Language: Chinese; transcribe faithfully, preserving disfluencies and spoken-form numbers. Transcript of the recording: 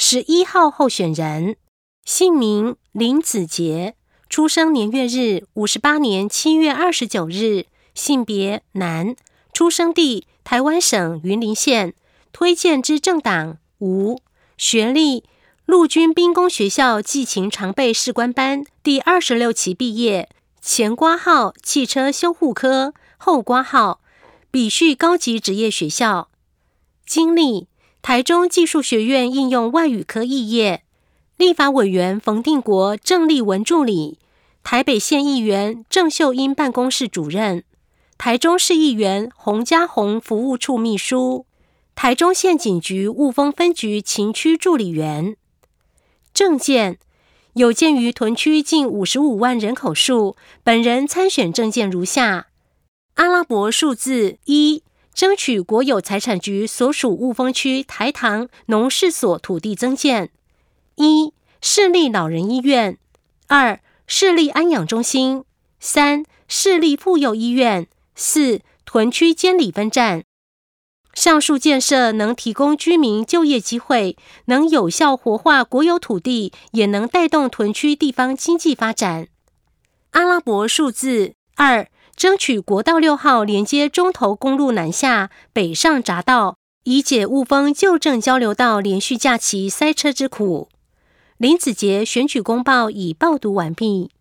十一号候选人，姓名林子杰，出生年月日五十八年七月二十九日，性别男，出生地台湾省云林县，推荐之政党无，学历陆军兵工学校技勤常备士官班第二十六期毕业，前挂号汽车修护科，后挂号比序高级职业学校。经历台中技术学院应用外语科肄业，立法委员冯定国郑丽文助理，台北县议员郑秀英办公室主任，台中市议员洪家宏服务处秘书，台中县警局雾峰分局勤区助理员。政见有鉴于屯区近五十五万人口数，本人参选政见如下：阿拉伯数字一，争取国有财产局所属雾峰区台糖农事所土地增建；一、市立老人医院；二、市立安养中心；三、市立妇幼医院；四、屯区监理分站。上述建设能提供居民就业机会，能有效活化国有土地，也能带动屯区地方经济发展。阿拉伯数字二，争取国道六号连接中投公路南下北上匝道，以解雾峰旧正交流道连续假期塞车之苦。林子杰选举公报已报读完毕。